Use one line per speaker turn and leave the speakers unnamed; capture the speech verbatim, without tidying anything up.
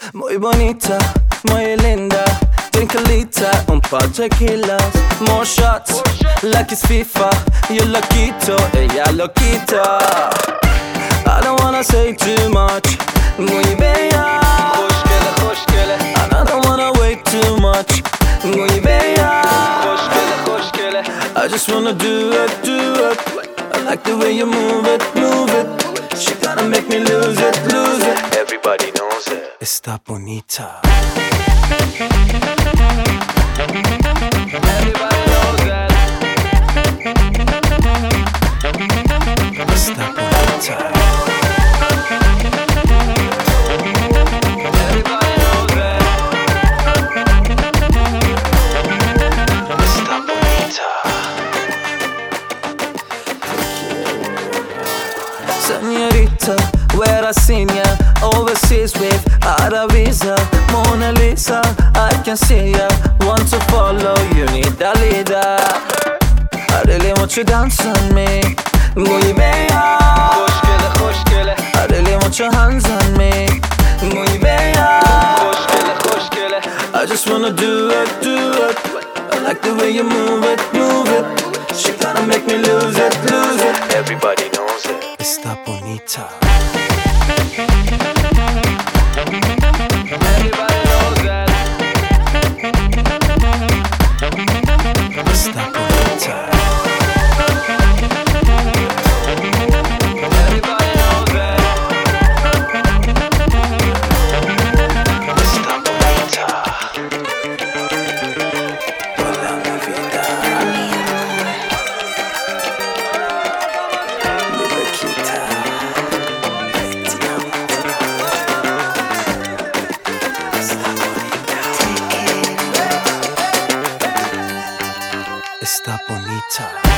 Muy bonita, muy linda. Drink a liter, un par tequilas. More shots, like it's FIFA. Yo lo quito, ella lo quita. I don't wanna say too much. Muy bella, خوشگله خوشگله. And I don't wanna wait too much. Muy bella, خوشگله خوشگله. I just wanna do it, do it. I like the way you move it, move it. She gonna make me lose it, lose it. Everybody knows it. Está bonita. Everybody knows that. Está bonita. Everybody knows that. Está bonita. Señorita, where I seen ya overseas with a visa, Mona Lisa. I can see ya, want to follow, you need a leader. I really want you dance on me. Muy bella, خوشگله خوشگله. I really want your hands on me. Muy bella, خوشگله خوشگله. I just wanna do it, do it. I like the way you move it, move it. She gonna make me lose it, lose it. Everybody knows it. Está bonita. Everybody knows that. Está bonita. Everybody knows that. Está bonita. Hola mi vida. Mi loquita. Está bonita.